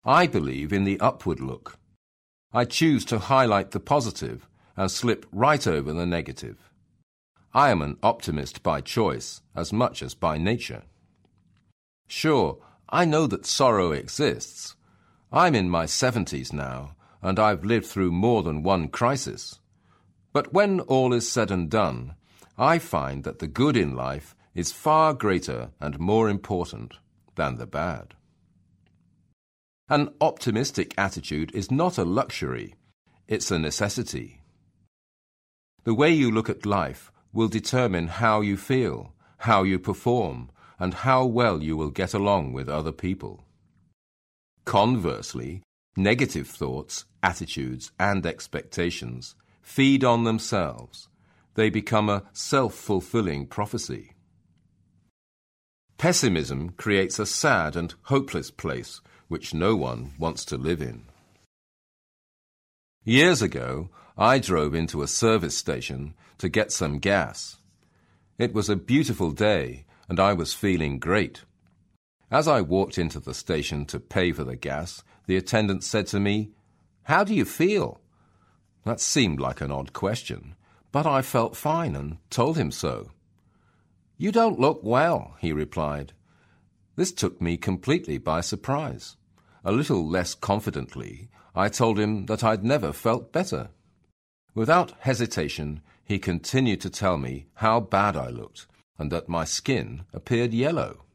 I believe in the upward look. I choose to highlight the positive and slip right over the negative. I am an optimist by choice as much as by nature. Sure, I know that sorrow exists. I'm in my 70s now, and I've lived through more than one crisis. But when all is said and done, I find that the good in life is far greater and more important than the bad. An optimistic attitude is not a luxury, it's a necessity. The way you look at life will determine how you feel, how you perform, and how well you will get along with other people. Conversely, negative thoughts, attitudes, and expectations feed on themselves. They become a self-fulfilling prophecy. Pessimism creates a sad and hopeless place which no one wants to live in. Years ago, I drove into a service station to get some gas. It was a beautiful day, and I was feeling great. As I walked into the station to pay for the gas, the attendant said to me, "How do you feel?" That seemed like an odd question, but I felt fine and told him so. "You don't look well," he replied. This took me completely by surprise. A little less confidently, I told him that I'd never felt better. Without hesitation, he continued to tell me how bad I looked and that my skin appeared yellow.